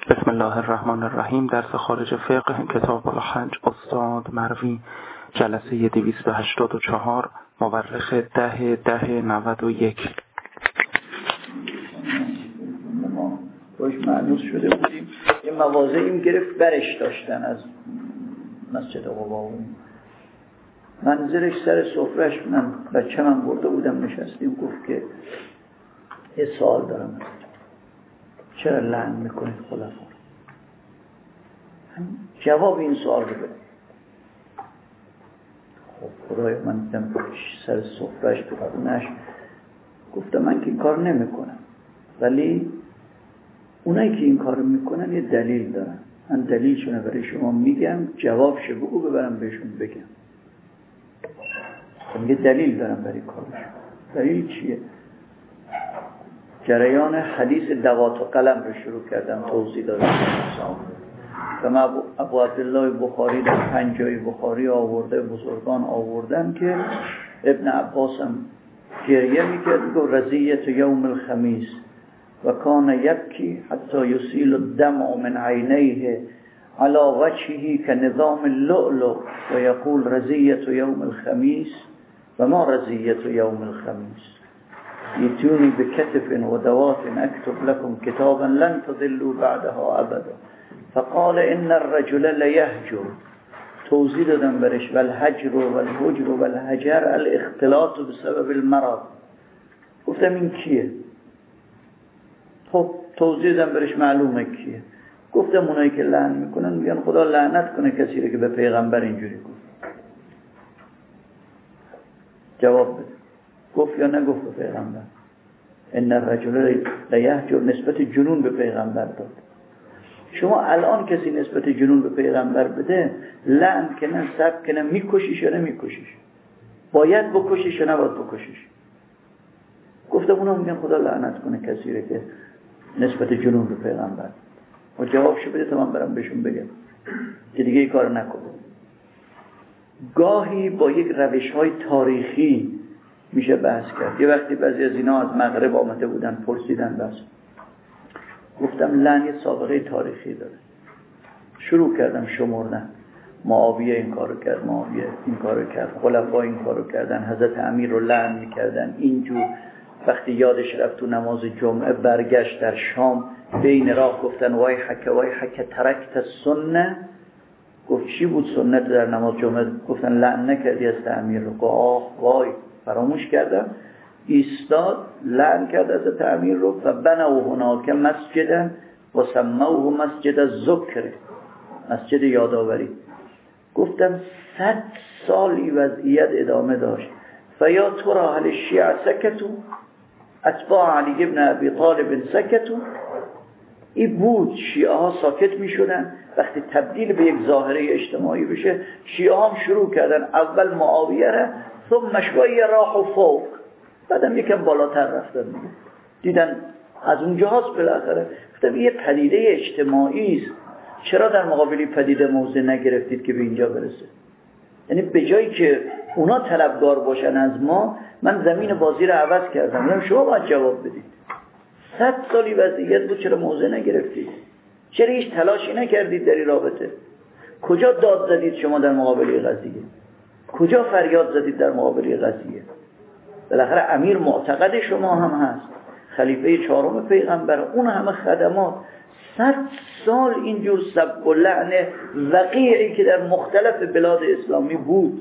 بسم الله الرحمن الرحیم. درس خارج فقه کتاب الحج استاد مروی، جلسه 284، مورخ 10/10/91. ما باش معنوس شده بودیم، یه مواضعیم گرفت برش داشتن از مسجد قبا. منزلش سر سفرش، من بچه من برده بودم نشستیم، گفت که یه سوال دارم، چرا لعن میکنید خلفا؟ جواب این سوال رو بده. خب خدای من دیدم سر سفرش تو خونش، گفتم من که این کار نمیکنم، ولی اونایی که این کار میکنن یه دلیل دارن، من دلیلشونه برای شما میگم، جوابشو بگو ببرم بهشون بگم. میگه دلیل دارم برای کارش. دلیل چیه؟ جریان حدیث دوات و قلم رو شروع کردم توضیح دادم. و ابو عبدالله بخاری در 5 جای بخاری آورده، بزرگان آوردن که ابن عباس هم گریه میکرد، میگه رضیت یوم الخمیس و کان یبکی حتی یسیل الدمع من عینیه على وجهه كنظام اللؤلؤ و یقول رضیت یوم الخمیس و ما رضیت یوم الخمیس یتونی بکتف و دوات اکتب لكم کتابا لن تضلوا بعدها ابدا. فقال ان الرجل لیهجر، توضیح دادم برش، والهجر والهجر والهجر الاختلاط بسبب المرض. گفتم این کیه؟ خب توضیح دادم برش، معلومه کیه. گفتم اونایی که لعن میکنن میگن خدا لعنت کنه کسی رو که به پیغمبر اینجوری گفت. جواب بده، گفت یا نگفت به پیغمبر؟ ان الرجل لیهجر نسبت جنون به پیغمبر داد. شما الان کسی نسبت جنون به پیغمبر بده، لعن کنه، سب کنه، میکشیش یا نمیکشیش؟ باید بکشیش یا نباید بکشیش؟ گفتم اونا میگن خدا لعنت کنه کسی رو که نسبت جنون به پیغمبر. و جوابشو بده تا من برم بهشون بگم که دیگه این کار نکنه. گاهی با یک روش‌های تاریخی میشه بحث کرد. یه وقتی بعضی از اینا از مغرب آمده بودن، پرسیدن بس. گفتم لعن یه سابقه تاریخی داره. شروع کردم شمردن. معاویه این کارو کرد، معاویه این کارو کرد، خلفا این کارو کردن، حضرت امیر رو لعن میکردن. اینجور وقتی یادش رفت تو نماز جمعه برگشت در شام، بین راه گفتن وای حک ترکت السنه. گفت چی بود سنت در نماز جمعه؟ گفتن لعن نکردی از امیر رو. گفت وای فراموش کردم. ایستاد لعن کرد از تعمیر رو. فبنوا هناک مسجدا و سموه مسجد الذکر، مسجد یادآوری. گفتم 100 سالی وضعیت ادامه داشت. فیا ترى هل الشیعة سکتوا، اتباع علی ابن ابی طالب سکتوا. این بود، شیعه ها ساکت می شدن. وقتی تبدیل به یک ظاهره اجتماعی بشه، شیعه هم شروع کردن اول معاویه را، ثم شویه راحوا فوق، بعدم یکم بالاتر رفتن. دیدن از اونجاست بالاخره. گفتم یه پدیده اجتماعی است، چرا در مقابل پدیده موضع نگرفتید که به اینجا برسه؟ یعنی به جایی که اونا طلبگار باشن از ما، من زمین بازی رو عوض کردم. شما باید جواب بدید. 100 سالی وضعیت بود، چرا موضع نگرفتید؟ چرا هیچ تلاشی نکردید در این رابطه؟ کجا داد زدید شما در مقابل قضیه؟ کجا فریاد زدید در مقابل قضیه؟ بالاخره امیر معتقد شما هم هست، خلیفه 4 پیغمبر، اون همه خدمات. 100 سال اینجور سب و لعن وقیعی که در مختلف بلاد اسلامی بود.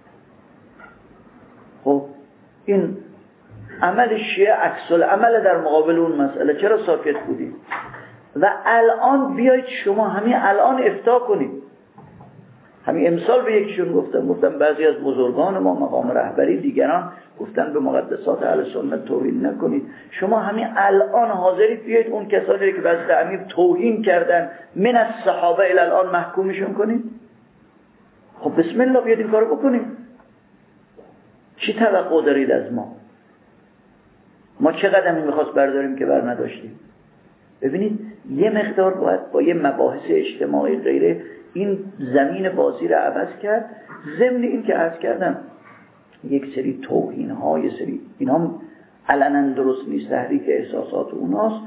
خب این عمل شیعه عکس العمل در مقابل اون مسئله. چرا ساکت بودید؟ و الان بیایید شما همین الان افتاء کنید. همین امسال به یکیشون گفتم بعضی از بزرگان ما مقام رهبری، دیگران گفتن به مقدسات اهل سنت توهین نکنید. شما همین الان حاضرید بیایید اون کسانی که بعد امیر توهین کردن من از صحابه الی الان محکومشون کنید؟ خب بسم الله بیایید این کارو بکنید. چی توقع دارید از ما؟ ما چه قدمی میخواست برداریم که بر نداشتیم؟ ببینید یه مقدار باید با یه مباحث اجتماعی غیره این زمین بازی رو عوض کرد. ضمن این که عرض کردم یک سری توهین ها، یه سری اینا علنا درست نیست، تحریک احساسات اوناست.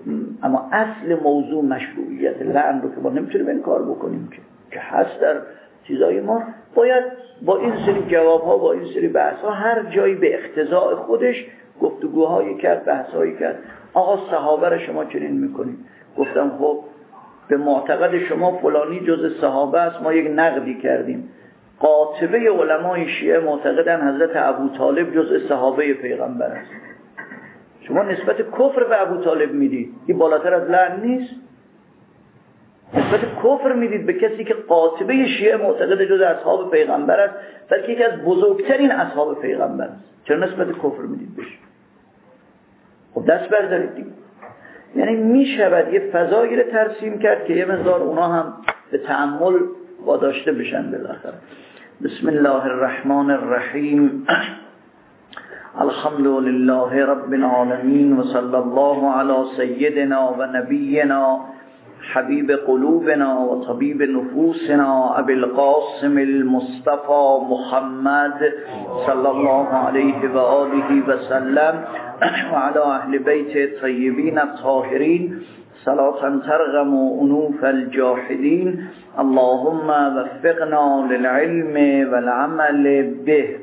اما اصل موضوع مشروعیت لعن رو که ما نمیتونیم انکار بکنیم که هست در چیزای ما، باید با این سری جوابها، با این سری بحثها هر جایی به اقتضاء خودش گفتگوهایی کرد، بحثهایی کرد. آقا صحابه رو شما چنین میکنید. گفتم خب به معتقد شما فلانی جز صحابه است، ما یک نقدی کردیم. قاطبه علمای شیعه معتقدن حضرت ابوطالب جز صحابه پیغمبر است. شما نسبت کفر به ابوطالب میدید، این بالاتر از لعن نیست؟ نسبت کفر میدید به کسی که قاطبه شیعه معتقد جز اصحاب پیغمبر است، بلکه یکی از بزرگترین اصحاب پیغمبر است. چرا نسبت کفر میدید بهش؟ خب دست بردارید دیگه. یعنی میشود یه فضایی رو ترسیم کرد که یه مقدار اونا هم به تأمل واداشته بشن بالاخره. بسم الله الرحمن الرحیم. الحمد لله رب العالمین و صلی الله علی سیدنا و نبینا حبیب قلوبنا و طبیب نفوسنا ابی القاسم المصطفى محمد صلی الله علیه و آله و سلم و علی اهل بیت طیبین الطاهرین صلاة ترغم انوف الجاحدین. اللهم وفقنا للعلم والعمل به.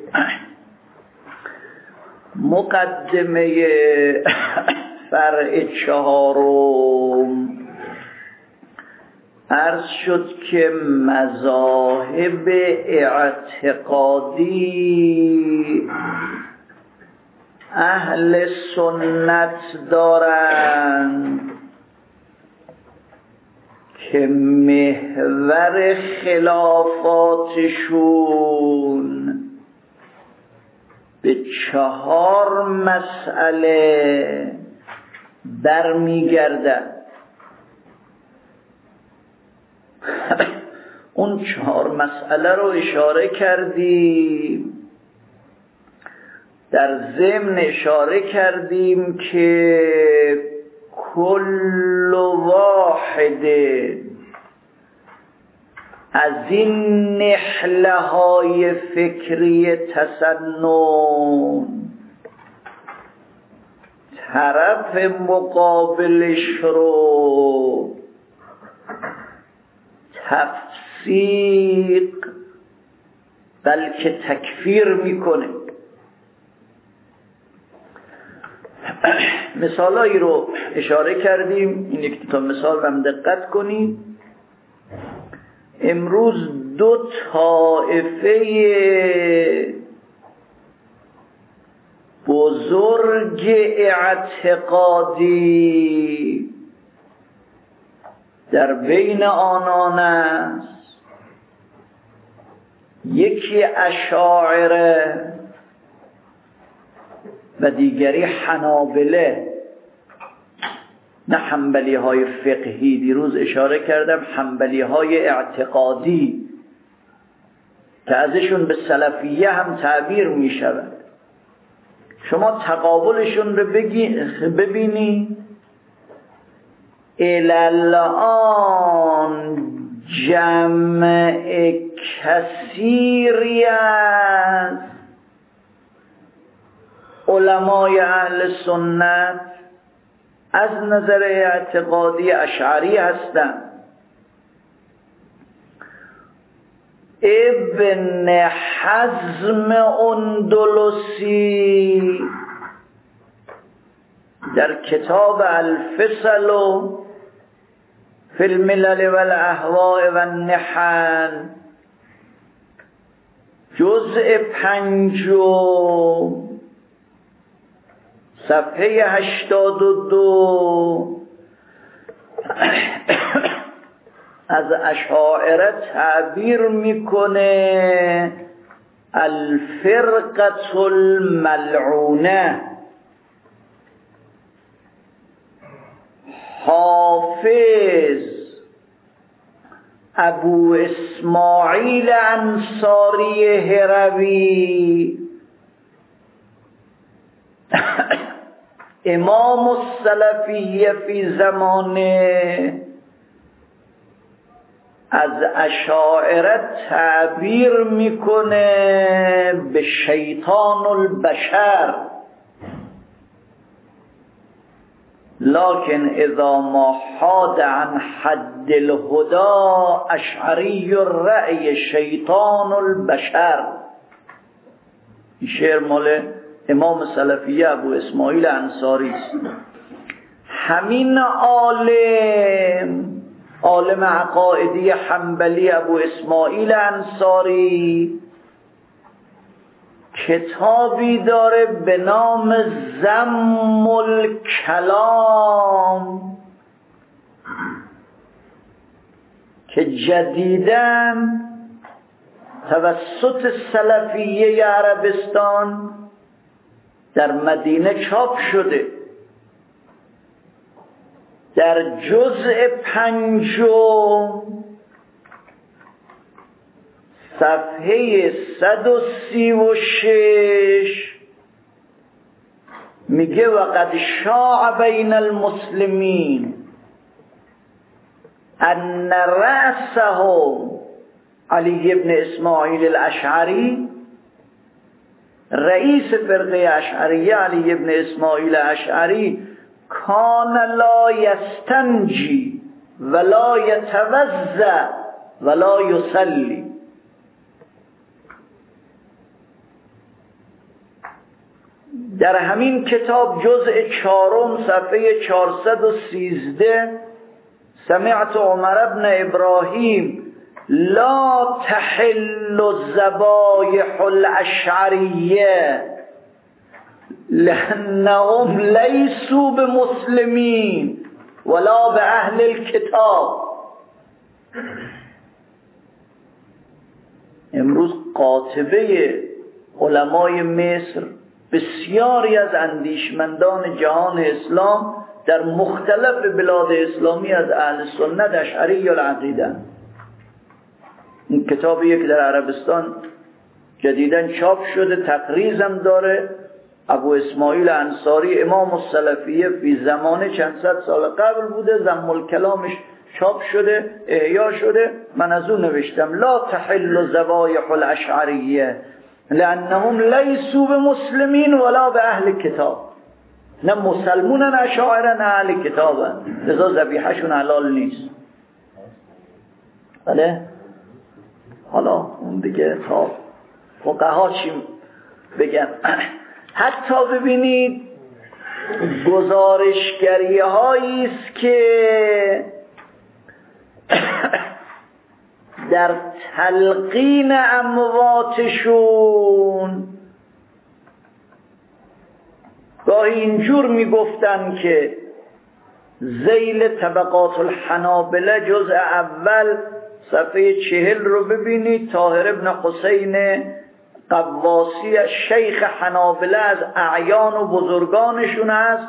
مقدمه فرع چهارم. عرض شد که مذاهب اعتقادی اهل سنت دارند که محور خلافاتشون به 4 مسئله برمیگردد. اون 4 مسئله رو اشاره کردیم. در ضمن اشاره کردیم که کل واحد از این نحله های فکری تسنن طرف مقابلش رو تفسیق بلکه تکفیر میکنه. مثالایی رو اشاره کردیم. این یک تا مثال هم دقت کنید. امروز 2 طائفه بزرگ اعتقادی در بین آنان است. یکی اشاعره و دیگری حنابله، نه حنبلی های فقهی. دیروز اشاره کردم حنبلی های اعتقادی که ازشون به سلفیه هم تعبیر می شود. شما تقابلشون رو ببینی. الان جمع کثیری است علمای اهل سنت از نظر اعتقادی اشعری هستند. ابن حزم اندلسی در کتاب الفصل فی الملل والاهواء والنحل جزء 5 صفحه 82 از اشاعره تعبیر میکنه الفرقة الملعونه. حافظ ابو اسماعیل انصاری هروی امام السلفیه فی زمانه از اشاعره تعبیر میکنه به شیطان البشر. لكن اذا ما حاد عن حد الهدى اشعری الرأی شیطان البشر. این شعر مال امام سلفیه ابو اسماعیل انصاری است. همین عالم عقائدی حنبلی ابو اسماعیل انصاری کتابی داره به نام ذم الکلام که جدیداً توسط سلفیه عربستان در مدینه چاپ شده. در جزء 5 صفحه 136 میگه وقد شاع بین المسلمین ان رأسهم علی بن اسماعیل الاشعری، رئیس فرقه اشعریه علی بن اسماعیل اشعری، کان لا یستنجی ولا یتوضأ ولا یصلی. در همین کتاب جزء 4 صفحه 413 سمعت عمر بن ابراهیم لا تحل الذبائح الاشعریه لانهم لیسوا بمسلمین ولا باهل الكتاب. امروز قاطبه علمای مصر، بسیاری از اندیشمندان جهان اسلام در مختلف بلاد اسلامی از اهل سنت اشعری العقیده. این کتابیه که در عربستان جدیداً چاپ شده، تقریض هم داره. ابو اسماعیل انصاری امام السلفیه فی زمانه چند صد سال قبل بوده، ذم الکلامش چاپ شده، احیا شده. من از اون نوشتم لا تحل ذبائح الاشعریه لانهم لیسوا بمسلمین ولا باهل کتاب. نه مسلمونن اشاعره نه اهل کتابن، لذا ذبیحه‌شون حلال نیست. بله حالا اون دیگه تا فقها چی بگن. حتی ببینید گزارشگری هایی است که در تلقین امواتشون گاهی اینجور میگفتن که ذیل طبقات الحنابله جزء اول صفحه 40 رو ببینید. طاهر ابن حسین قواسی شیخ حنابله از اعیان و بزرگانشون است.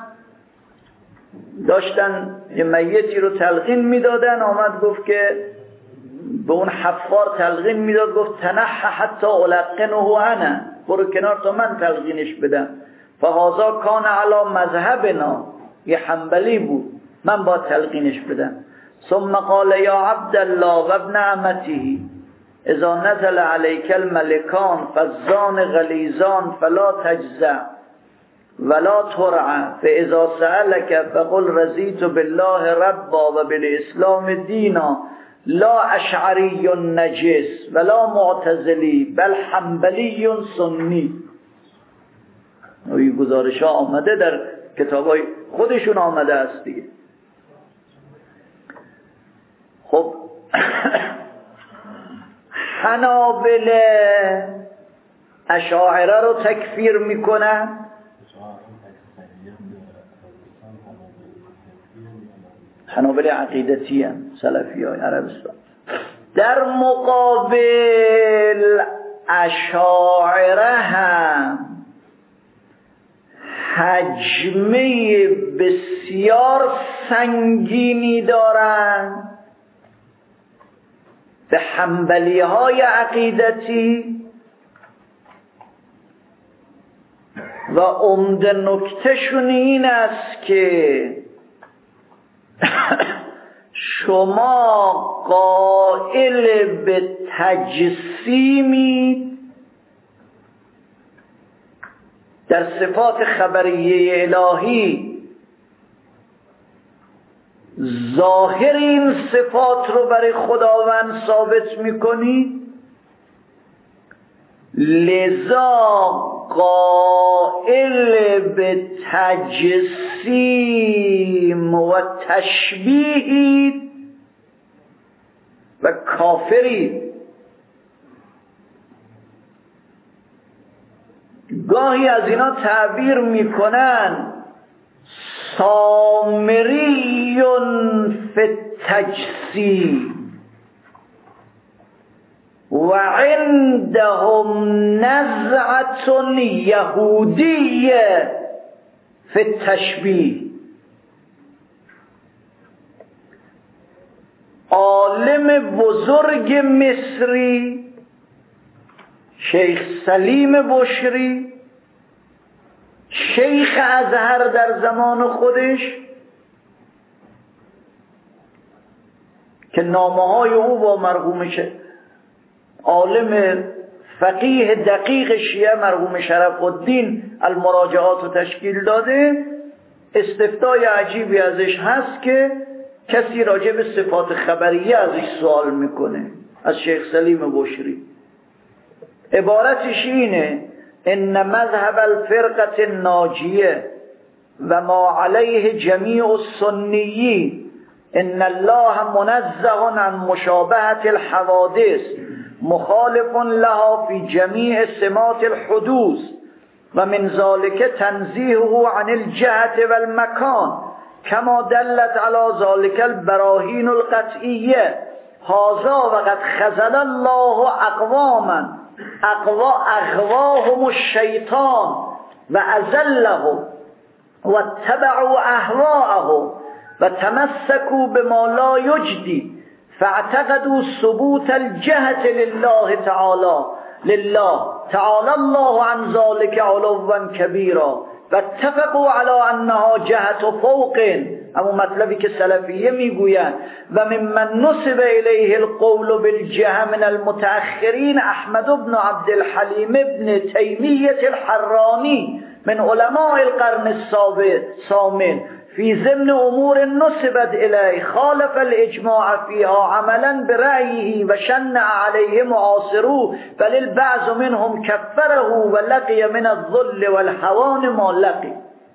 داشتن یه میتی رو تلقین میدادن، آمد گفت که به اون حفار تلقین میداد، گفت تنحى حتی القنه انا، برو کنار تا من تلقینش بدم. فهذا کان علی مذهبنا، یه حنبلی بود، من با تلقینش بدم. ثم قال یا عبدالله و ابن امته اذا نزل عليك الملكان فالزان غلیظان فلا تجزع ولا ترعى فاذا سألك فقل رضيت بالله ربا وبالاسلام دينا لا اشعری نجس ولا معتزلی بل حنبلی سنی. این گزارش ها آمده در کتابای خودشون آمده است دیگه. خب حنابله اشاعره رو تکفیر میکنن. حنابله عقیدتی هم سلفی های عربستان. در مقابل اشاعره هم حجمه بسیار سنگینی دارند به حنبلی های عقیدتی و عمده نکتهشون این است که شما قائل به تجسیمی در صفات خبریه الهی ظاهر این صفات رو برای خداوند ثابت میکنی، لذا قائل به تجسیم و تشبیه و کافری. گاهی از اینا تعبیر میکنن سامریون فی التجسیم و عندهم نزعة یهودیه فی التشبیه. عالم بزرگ مصری شیخ سلیم بشری، شیخ ازهر در زمان خودش که نامه‌های او با مرحوم عالم فقیه دقیق شیعه مرحوم شرف الدین المراجعات رو تشکیل داده، استفتای عجیبی ازش هست که کسی راجع به صفات خبریه ازش سوال میکنه، از شیخ سلیم بشری. عبارتش اینه: ان مذهب الفرقة الناجیه و ما علیه جمیع السنیین ان الله منزه عن مشابهة الحوادث مخالف لها في جمیع سمات الحدوث و من ذلك تنزیهه عن الجهة والمکان كما دلت على ذلك البراهين القطعیه. هذا وقد خذل الله اقواما اغواهم الشیطان و اذلهم و اتبعوا اهواءهم و تمسكوا بما لا يجدي فاعتقدوا ثبوت الجهة لله تعالى الله عن ذلك علوا كبيرا و اتفقوا على انها جهت فوق، اما مطلبی که سلفیه میگویند. و ممن نسب الیه القول بالجهه من المتأخرین احمد بن عبد الحلیم بن تیمیة الحرانی من علماء القرن الثامن في ضمن امور نسبت الیه خالف الاجماع فيها عملا برأيه و شنع عليه معاصروه بل البعض منهم كفره و لقي من الذل والهوان ما لقي.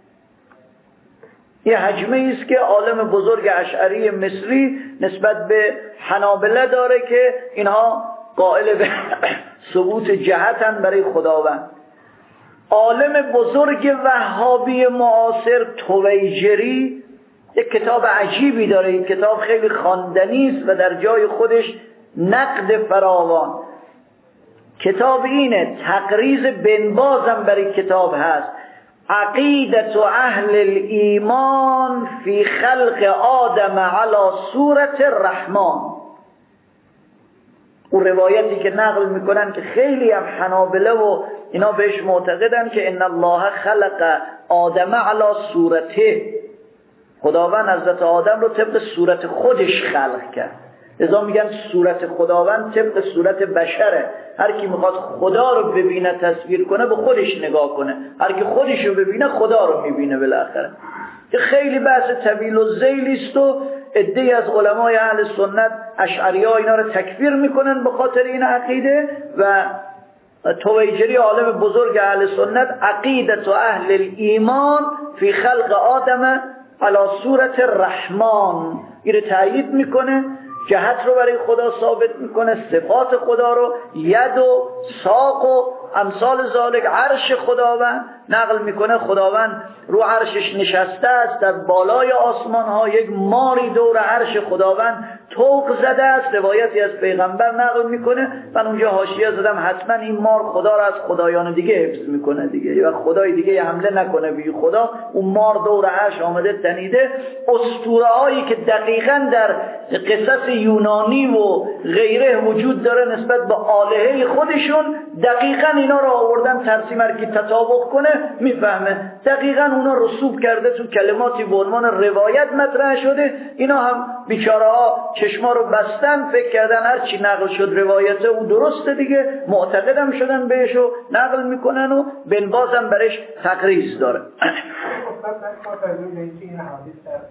یه حجمه است که عالم بزرگ اشعری مصری نسبت به حنابله داره که اینها قائل به ثبوت جهتن برای خداوند. عالم بزرگ وهابی معاصر تویجری یک کتاب عجیبی داره، این کتاب خیلی خواندنی است و در جای خودش نقد فراوان. کتاب اینه، تقریض بن بازم برای کتاب هست، عقیدت اهل الایمان فی خلق آدم علی صورت الرحمن. اون روایتی که نقل میکنن که خیلی هم حنابله و اینا بهش معتقدن که ان الله خلق آدم علی صورته، خداوند حضرت آدم رو طبق صورت خودش خلق کرد. لذا میگن صورت خداوند طبق صورت بشره، هر کی میخواد خدا رو ببینه تصویر کنه به خودش نگاه کنه، هر کی خودش رو ببینه خدا رو میبینه بالاخره. که خیلی بحث طویل و ذیلی است و عده‌ای از علمای اهل سنت اشعری‌ها اینا رو تکفیر میکنن به خاطر این عقیده. و تویجری عالم بزرگ اهل سنت عقیدت و اهل الایمان فی خلق آدم علی صورت الرحمن این رو تایید میکنه، جهت رو برای خدا ثابت میکنه، صفات خدا رو، ید و ساق و امثال ذالک، عرش خداوند نقل میکنه خداوند رو عرشش نشسته است، در بالای آسمان ها یک ماری دور عرش خداوند طوق زده است. روایتی از پیغمبر نقل میکنه، من اونجا حاشیه زدم حتما این مار خدا رو از خدایان دیگه حفظ میکنه دیگه، و خدای دیگه حمله نکنه بی خدا. اون مار دور عرش آمده تنیده. اسطوره هایی که دقیقاً در قصص یونانی و غیره وجود داره نسبت به آلهه خودشون، دقیقاً اینا رو آوردن ترسیم، هر کی تطابق کنه میفهمه. دقیقاً اونا رسوب کرده تو کلماتی به عنوان روایت مطرح شده. اینا هم بیچاره ها چشما رو بستن، فکر کردن هر چی نقل شد روایته او درسته دیگه، معتقدم شدن بهش و نقل میکنن و بن بازم برش تقریض داره.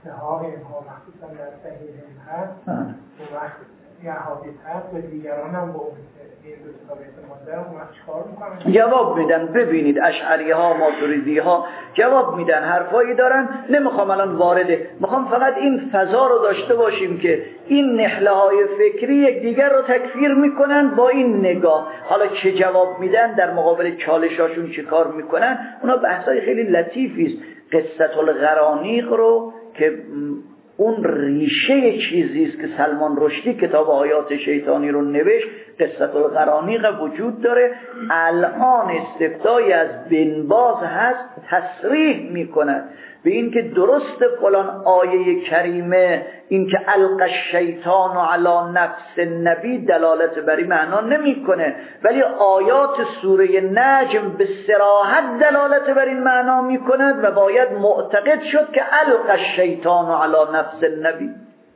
ها مخصوصا در صحیح هست اون وقت یه حادث هست و دیگران هم با این دو کتاب اعتماد اون وقت چیکار میکنن؟ جواب میدن. ببینید اشعری ها ماتوریدی ها جواب میدن، حرفایی دارن، نمیخوام الان وارده، میخوام فقط این فضا رو داشته باشیم که این نحله های فکری یکدیگر رو تکفیر میکنن با این نگاه. حالا چه جواب میدن، در مقابل چالشاشون چه کار میکنن، اونا بحثای خیلی لطیفی است. قصة الغرانیق رو که اون ریشه چیزی است که سلمان رشدی کتاب آیات شیطانی رو نوشت، قصة الغرانیق وجود داره. الان استفتای از بن باز هست تصریح میکنه به این که درست فلان آیه کریمه این که القى الشیطان علی نفس النبی دلالت بر این معنا نمیکنه، ولی آیات سوره نجم به صراحت دلالت بر این معنا میکند و باید معتقد شد که القى الشیطان علی نفس النبی.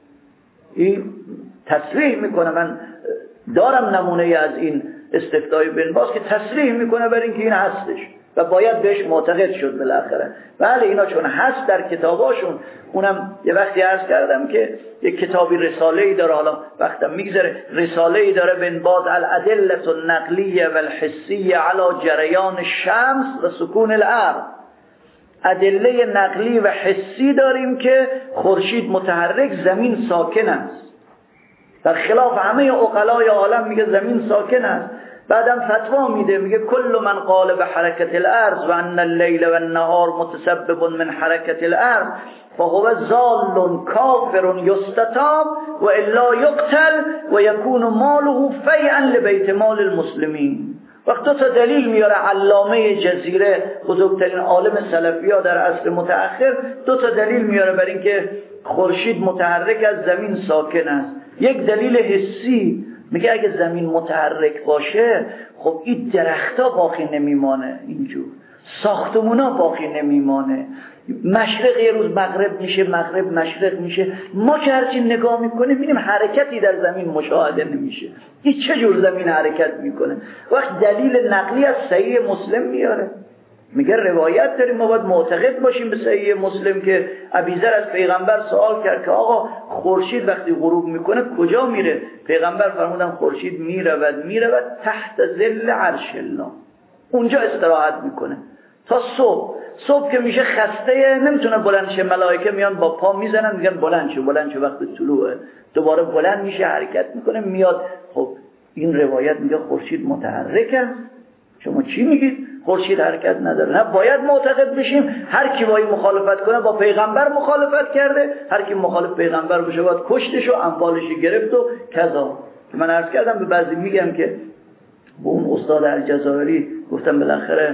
این تصریح میکنه. من دارم نمونه از این استفتای بن باز که تصریح میکنه بر این که این هستش و باید بهش معتقد شد بالاخره. بله اینا چون هست در کتاباشون. اونم یه وقتی عرض کردم که یک کتابی رساله‌ای داره، حالا وقتم میگذره، رساله‌ای داره بن باز الادله النقلیه والحسیه علی جریان الشمس و سکون الارض. ادله نقلی و حسی داریم که خورشید متحرک، زمین ساکن است. در خلاف همه عقلای عالم میگه زمین ساکن است. بعدم فتوا میده میگه کل من قال به حرکت الارض و ان اللیل و النهار متسبب من حرکت الارض فهو ضال کافر یستتاب و الا یقتل و یکون ماله فیئا لبیت مال المسلمین. وقت دو تا دلیل میاره علامه جزیره، بزرگترین عالم سلفی‌ها در عصر متأخر، دو تا دلیل میاره برای اینکه خورشید متحرک از زمین ساکن است. یک دلیل حسی، میگه اگه زمین متحرک باشه خب این درختها باقی نمیمانه، اینجور ساختمونا باقی نمیمانه، مشرق یه روز مغرب میشه، مغرب مشرق میشه. ما که هرچی نگاه میکنیم میبینیم حرکتی در زمین مشاهده نمیشه. این چه جور زمین حرکت میکنه؟ وقت دلیل نقلی از صحیح مسلم میاره، میگه روایت داریم، ما باید معتقد باشیم به صحیح مسلم که ابیذر از پیغمبر سوال کرد که آقا خورشید وقتی غروب میکنه کجا میره؟ پیغمبر فرمودن خورشید میرود تحت ظل عرش الله، اونجا استراحت میکنه تا صبح که میشه خسته نمیتونه بلند شه، ملائکه میان با پا میزنن میگن بلند شو وقت طلوعه، دوباره بلند میشه حرکت میکنه میاد. خب این روایت میگه خورشید متحرکه، شما چی میگید؟ خورشید حرکت نداره. نه باید معتقد بشیم هر کی با این مخالفت کنه با پیغمبر مخالفت کرده، هر کی مخالف پیغمبر بشه باید کشتش و اموالش گرفت و کذا. من عرض کردم به بعضی میگم که با اون استاد الجزائری گفتم بالاخره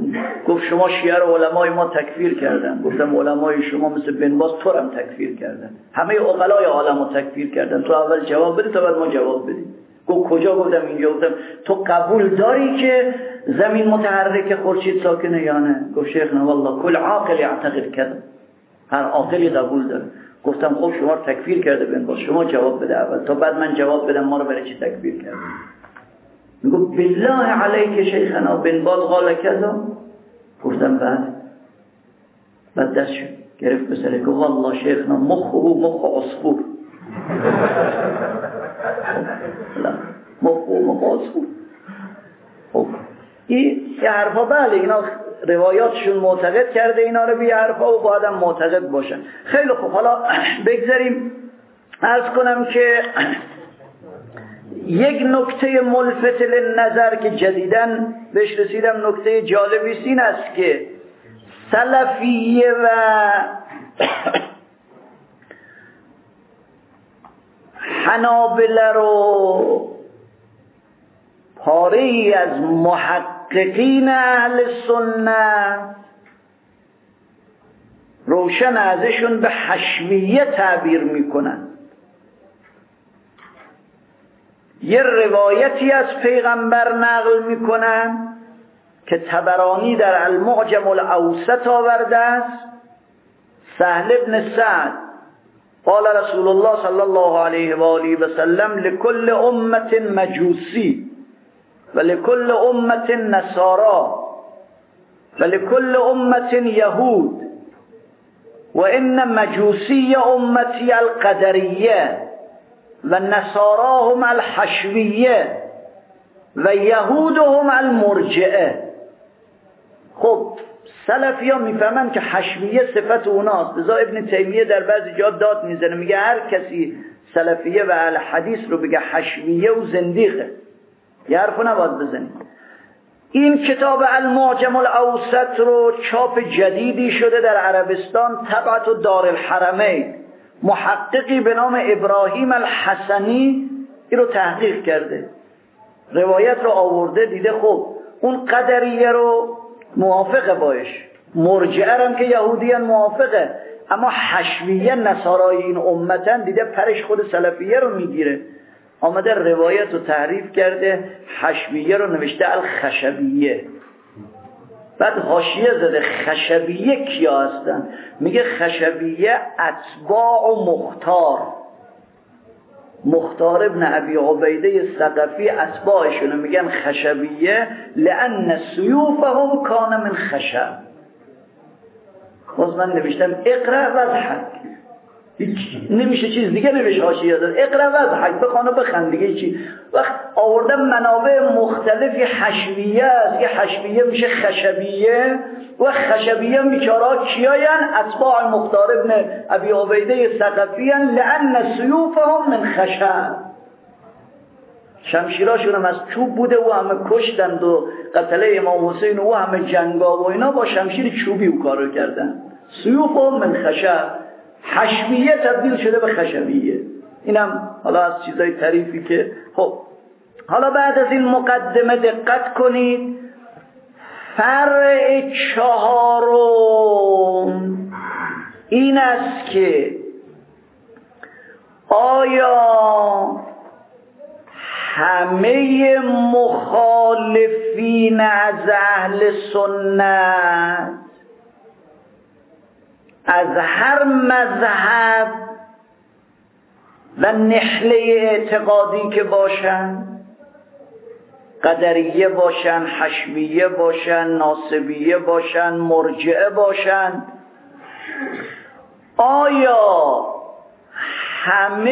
گفت شما شیعه رو علمای ما تکفیر کردن. گفتم علمای شما مثل بن باز تو هم تکفیر کردن، همه عقلای عالم رو تکفیر کردن. تو اول جواب بده تا بعد ما جواب بدیم. گفت کجا؟ گفتم اینجا. گفتم تو قبول داری که زمین متحرک خورشید ساکنه یا نه؟ گفت شیخ نه والله کل عاقل یعتقد کذا، هر عاقلی قبول داره. گفتم خب شما رو تکفیر کرده بن باز، شما جواب بده اول تا بعد من جواب بدم ما رو برای چی تکفیر کرده. میگفت بالله علیک شیخنا بن باز قال کذا. گفتم بعد دستشو گرفت به سره گفت والله شیخنا مخ عصفور. لا مخ عصفور. خب این حرفا بله اینا روایاتشون معتقد کرده اینا رو بی حرفا و باید هم معتقد باشن. خیلی خوب حالا بگذاریم عرض کنم که یک نکته ملفت للنظر که جدیداً بهش رسیدم، نکته جالبی این است که سلفیه و حنابله رو پاره‌ای از محققین اهل سنت روشن ازشون به حشویه تعبیر میکنن. یه روایتی از پیغمبر نقل میکنن که طبرانی در المعجم الاوسط آورده است. سهل ابن سعد قال رسول الله صلی الله علیه و آله و سلم لكل امت مجوسی و لكل امت نصارا و لكل امت یهود و ان مجوسی امتی القدریه و نصاراهم الحشویه و یهودهم المرجئه. خب سلفی ها میفهمن که حشویه صفت اوناست، لذا ابن تیمیه در بعضی جا داد میزنه، میگه هر کسی سلفیه و اهل حدیث رو بگه حشویه و زندیقه، یه حرفو نباید بزنی. این کتاب المعجم الاوسط رو چاپ جدیدی شده در عربستان، طبعت دارالحرمین، محققی به نام ابراهیم الحسنی این رو تحقیق کرده، روایت رو آورده، دیده خب اون قدریه رو موافقه باش، مرجعه هم که یهودیان موافقه، اما حشویه نصارای این امتن، دیده پرش خود سلفیه رو میگیره، آمده روایت رو تحریف کرده، حشویه رو نوشته الخشبیه. بعد حاشیه زده خشبیه کیا هستن؟ میگه خشبیه اتباع و مختار ابن ابی عبیده ثقفی اتباعشونه، میگن خشبیه لان سیوفهم کان من خشب. باز من نوشتم اقرأ وضحک، نمیشه چیز دیگه نمیشه، حاشیه داد اقرأ وضحک، بخوان و بخند دیگه چی. وقت آوردم منابع مختلفی حشویه است، یه حشویه میشه خشبیه و خشبیه بیچاره‌ها کیاین؟ اتباع مختار ابن ابی عبیده ثقفیان لان سیوفهم من خشب، شمشیراشون هم از چوب بوده و همه کشتند و قتله امام حسین و همه جنگا و اینا با شمشیر چوبی او کارو کردن. سیوفهم من خشب، حشویه تبدیل شده به خشبیه. اینم حالا از چیزای طریفی که خب حالا بعد از این مقدمه دقت کنید. فرع چهارم این است که آیا همه مخالفین از اهل سنت از هر مذهب و نحله اعتقادی که باشن، قدریه باشن، حشویه باشن، ناصبیه باشن، مرجعه باشن، آیا همه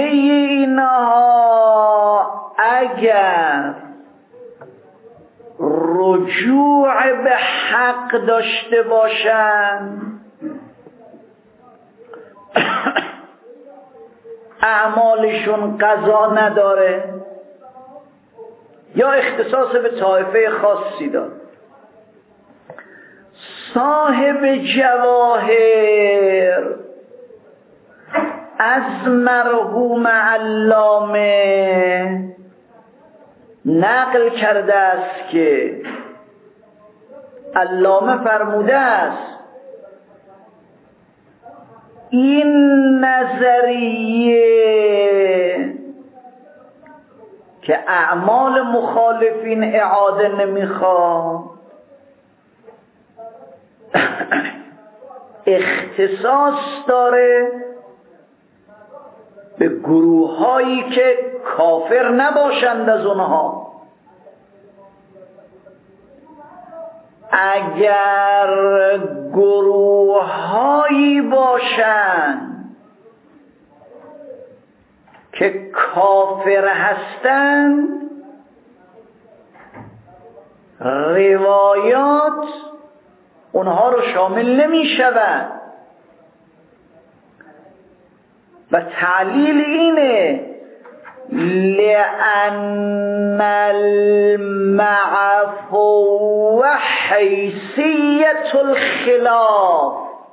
اینها اگر رجوع به حق داشته باشن، اعمالشون قضا نداره یا اختصاص به طایفه خاصی داره؟ صاحب جواهر از مرحوم علامه نقل کرده است که علامه فرموده است این نظریه که اعمال مخالفین اعاده نمیخواد اختصاص داره به گروه هایی که کافر نباشند از اونها. اگر گروه هایی باشند که کافر هستند، روایات اونها رو شامل نمی شود و تعلیل اینه لأن المعفو حیثیت الخلاف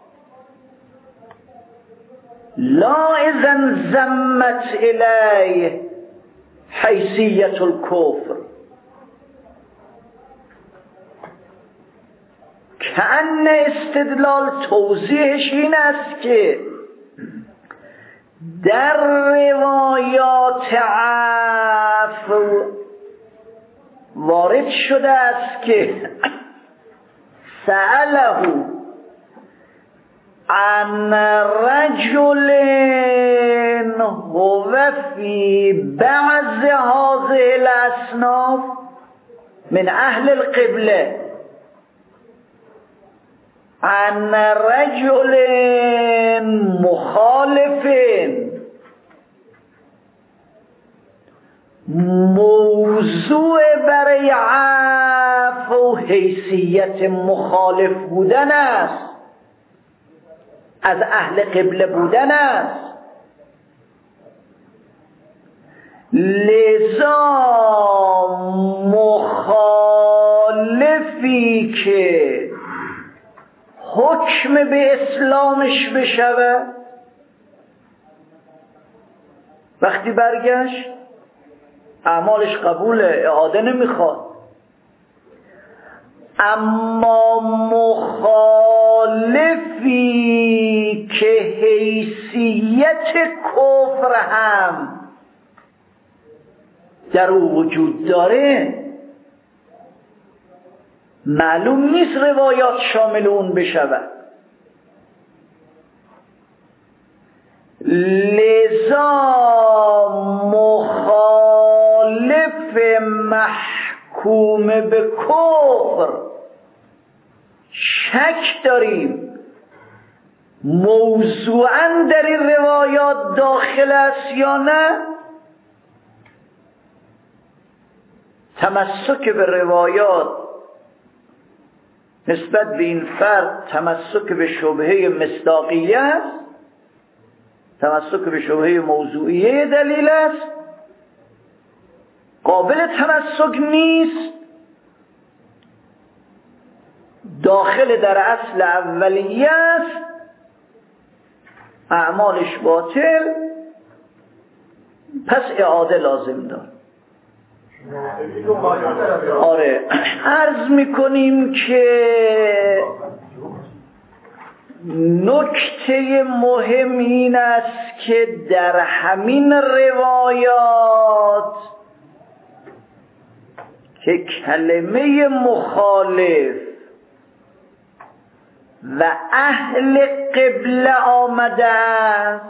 لا اذن زمت الیه حیثیت الکفر. کأن استدلال توضیحش این است که در روایات عفو وارد شده است که سأله عن رجل هو فی بعض هذه الاصناف من اهل القبله، عن رجل مخالف موضوع برای عفو حیثیت مخالف بودن است، از اهل قبله بودن است. لذا مخالفی که حکم به اسلامش بشود وقتی برگشت اعمالش قبوله، اعاده نمیخواد. اما مخالفی که حیثیت کفر هم در او وجود داره، معلوم نیست روایات شامل اون بشود. لذا مخالف محکوم به کفر شک داریم موضوعاً در این روایات داخل است یا نه. تمسک به روایات نسبت به این فرد تمسک به شبهه مصداقیه است، تمسک به شبهه موضوعیه دلیل است، قابل تمسک نیست، داخل در اصل اولیه است، اعمالش باطل، پس اعاده لازم داره. آره، عرض میکنیم که نکته مهم این است که در همین روایات که کلمه مخالف و اهل قبله آمده است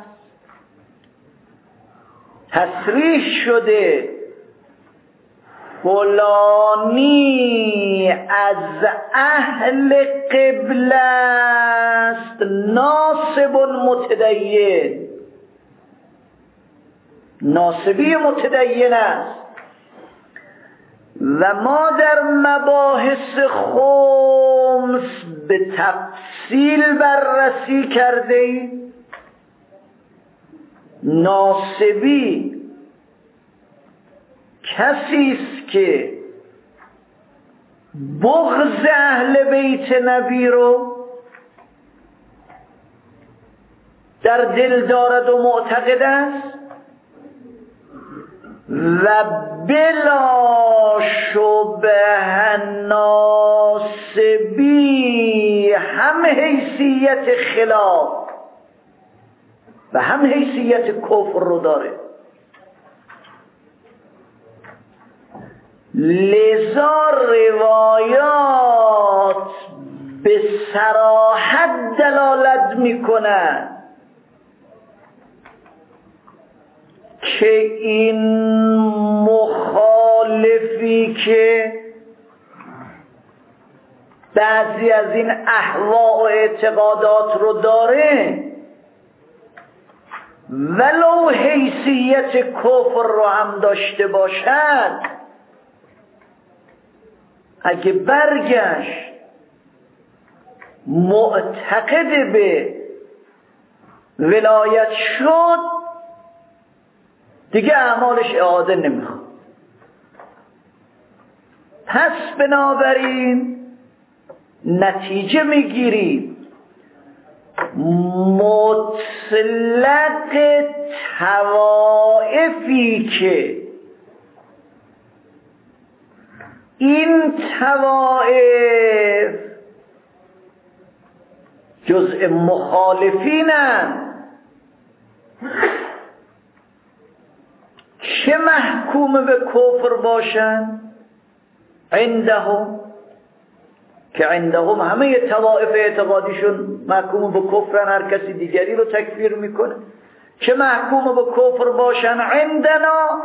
تصریح شده فلانی از اهل قبله است، ناصب متدین، ناصبی متدین است. و ما در مباحث خمس به تفصیل بررسی کرده ایم. ناصبی کسی است که بغض اهل بیت نبی رو در دل دارد و معتقد است و بلا شبه ناصبی هم حیثیت خلاف و هم حیثیت کفر رو داره. لذا روایات به صراحت دلالت میکنند که این مخالفی که بعضی از این اهوا و اعتقادات رو داره ولو حیثیت کفر رو هم داشته باشد، اگه برگشت معتقد به ولایت شد دیگه اعمالش اعاده نمیخواد. پس بنابراین نتیجه میگیریم مطلق طوائفی که این طوائف جزء مخالفینن که محکوم به کفر باشن عندهم، که عندهم همه طوائف اعتقادیشون محکوم به کفرن، هر کسی دیگری رو تکفیر میکنه، که محکوم به کفر باشن عندنا.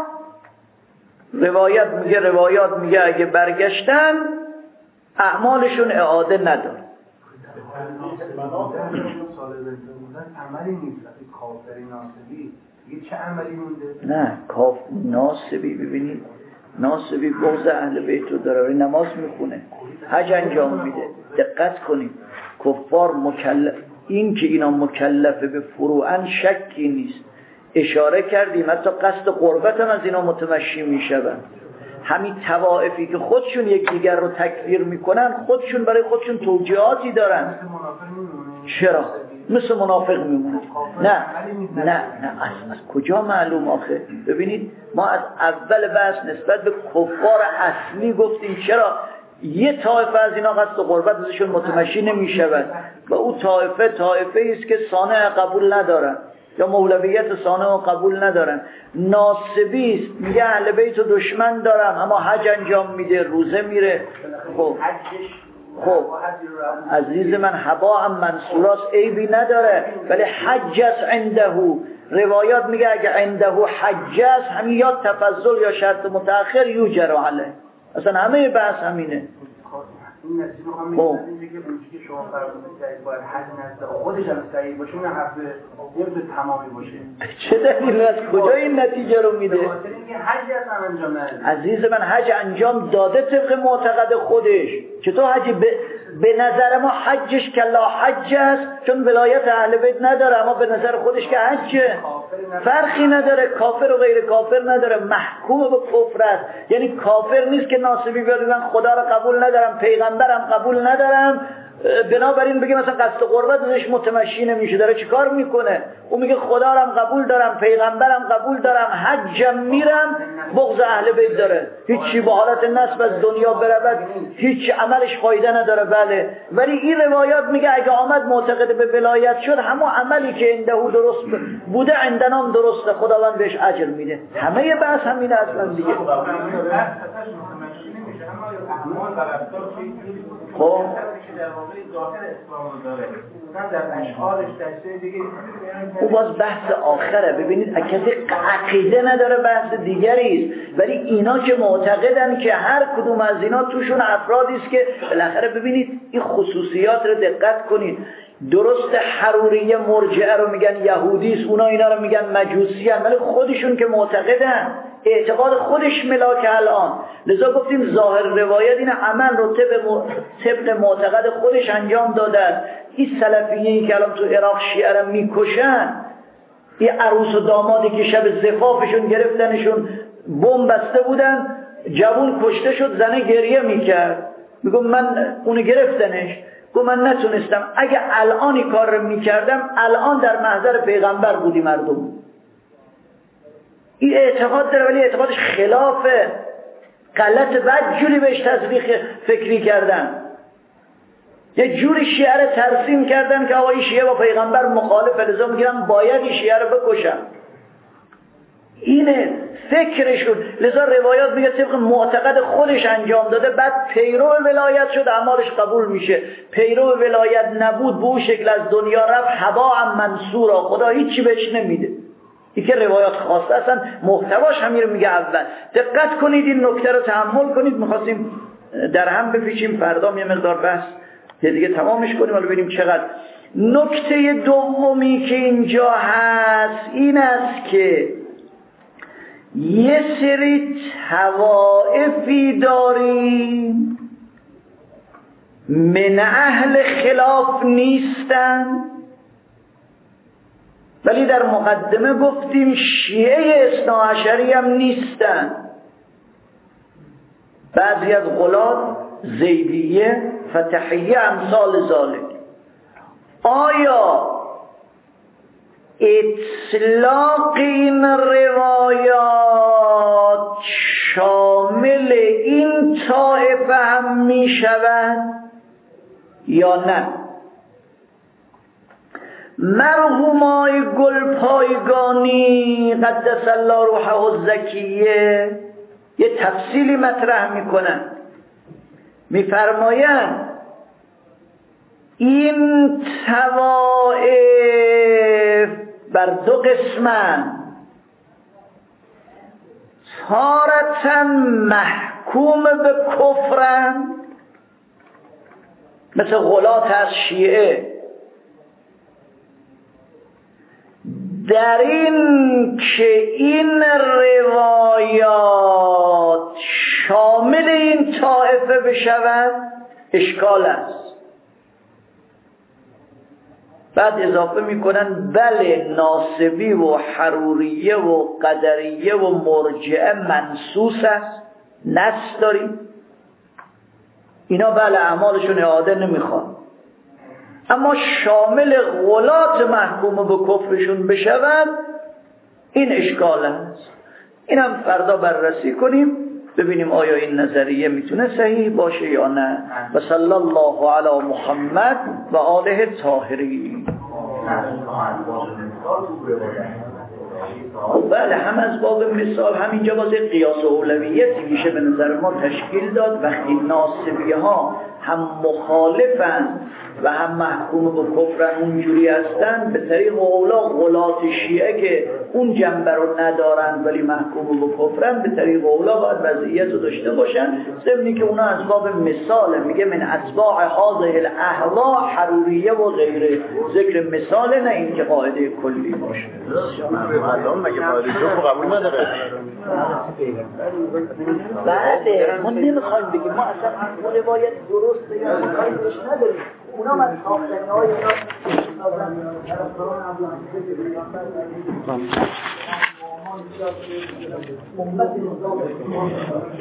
روایات میگه اگه برگشتن اعمالشون اعاده نداره. عملی نیست. کافری ناصبی دیگه چه عملی مونده؟ نه ناصبی، ببینید ناصبی بغض اهل بیت رو داره، نماز میخونه، حج انجام میده. دقت کنید کفار مکلف، این که اینا مکلفه به فروعن شکی نیست. اشاره کردیم حتی قصد قربت هم از اینا متمشی میشوند. همین طوائفی که خودشون یکدیگر رو تکفیر میکنن خودشون برای خودشون توجیهاتی دارن. چرا؟ مثل منافق میمونه. نه از کجا معلوم آخه؟ ببینید ما از اول بحث نسبت به کفار اصلی گفتیم چرا یه طایفه از اینا قصد قربت ازشون متمشی نمیشود و او طایفه است که صانع قبول ندارن یا مولویت صانع قبول ندارن. ناصبی است، میگه اهل بیت و دشمن دارم اما حج انجام میده، روزه میره. خب عزیز من هبا هم منصوراست، عیبی نداره، ولی حج است عنده. روایات میگه اگه عنده حج است همین یا تفضل یا شرط متأخر یوجر علیه. اصلا همه بحث همینه. این نتیجه رو هم میگه که اونجوری که شما فرمودید باید حج نزد خودش هم صحیح باشه، اون حرف نمیتونه تمامی باشه. چه دلیل از کجا این نتیجه رو میده؟ اینکه حج اصلا انجام نده. عزیز من حج انجام داده طبق معتقد خودش. چطور حج به نظر ما حجش کلا حج است چون ولایت اهل بیت نداره، اما به نظر خودش که حجه. فرقی نداره، کافر و غیر کافر نداره، محکوم به کفر است. یعنی کافر نیست که ناصبی بیاد من خدا رو قبول ندارم، پیغمبرم قبول ندارم، بنابراین بگه مثلا قصد قربت ازش متمشی نمیشه. داره چیکار میکنه؟ او میگه خدا رو قبول دارم، پیغمبرم قبول دارم، حجم میرم، بغض اهل بیت داره، هیچی به حالت نسب از دنیا برود، هیچ عملش فایده نداره. بله، ولی این روایات میگه اگه آمد معتقد به ولایت شد همون عملی که عنده درست بوده عندنام درسته، خداوند بهش اجر میده. همه بحث همینه اصلا دیگه. خب او باز بحث آخره. ببینید کسی عقیده نداره بحث دیگری است، ولی اینا که معتقدن که هر کدوم از اینا توشون افرادی است که بالاخره ببینید این خصوصیات رو دقت کنید. درست حروریه مرجعه رو میگن یهودی است، اونا اینا رو میگن مجوسی ان، ولی خودشون که معتقدن اعتقاد خودش ملاک الان. لذا گفتیم ظاهر روایت این عمل رو طبق معتقد خودش انجام دادن. این سلفیه‌ای که الان تو عراق شیعه رو میکشن، این عروس و دامادی که شب زفافشون گرفتنشون بمب بسته بودن، جوون کشته شد، زنه گریه میکرد، میگم من اونو گرفتنش، گفت من نتونستم، اگه الان این کار رو میکردم الان در محضر پیغمبر بودی مردم. این اعتقاد داره ولی اعتقادش خلافه، غلط، بد جوری بهش تزریق فکری کردن، یه جوری شیعه رو ترسیم کردن که آقا این شیعه با پیغمبر مخالفه، لذا میگن باید این شیعه رو بکشن. اینه فکرشون. لذا روایات میگه طبق معتقد خودش انجام داده، بعد پیرو ولایت شد اعمالش قبول میشه. پیرو ولایت نبود به اون شکل از دنیا رفت هباء منصورا، خدا هیچی بهش نمیده. این که روایات خاصه اصلا محتواش همین رو میگه. اول دقت کنید این نکته رو تحمل کنید. میخواستیم در هم بپیچیم، فردا یه مقدار بحث دیگه تمامش کنیم، ولی ببینیم چقدر. نکته دومی که اینجا هست این است که یه سری طوائفی داریم من اهل خلاف نیستن، ولی در مقدمه گفتیم شیعه اثناعشری هم نیستن. بعضی از غلات، زیدیه، فتحیه، امثال ذالک. آیا اطلاق این روایات شامل این طائفه هم می شود یا نه؟ مرحومای گلپایگانی قدس الله روحه الزکیه یه تفصیلی مطرح میکنن، میفرمایند این طوائف بر دو قسمن، تارةً محکوم به کفرن، مثل غلات از شیعه در این که این روایات شامل این طائفه بشود اشکال است. بعد اضافه میکنن بله ناصبی و حروریه و قدریه و مرجعه منسوس است، نص داریم اینا بله اعمالشون اعاده نمیخوان، اما شامل غلات محکوم به کفرشون بشود این اشکال است. این هم فردا بررسی کنیم ببینیم آیا این نظریه میتونه صحیح باشه یا نه. و صلی الله علی محمد و آله الطاهرین. بله هم از باب مثال همینجا باز قیاس اولویتی میشه به نظر ما تشکیل داد. وقتی ناصبی ها هم مخالفن و هم محکوم به کفرن اونجوری هستن، به طریق اولا غلات شیعه که اون جنبه رو ندارن ولی محکوم به کفرن به طریق اولا باید وضعیت رو داشته باشن. ضمنی که اونا از باب مثال میگه من اتباع هذه الاهواء حروریه و غیره، ذکر مثال نه این که قاعده کلی باشه. مگه قاعده جو قبول نداره؟ بله ما نمیخوایم بگیم ما اصلا اون روایت درسته یا ما کاری درش نداریم. اونا من ساختنی های اینا طرفداران ابوحنیفه که پیغمبر امت نظام اسلام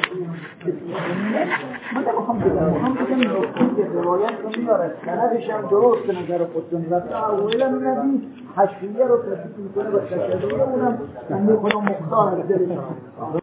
من نمیخوام بگم که روایت رو میاره سندش هم درست به نظر خودتون و اولا نبی حشویه رو تصدیق میکنه و تشدیه اونم من میکنم مختار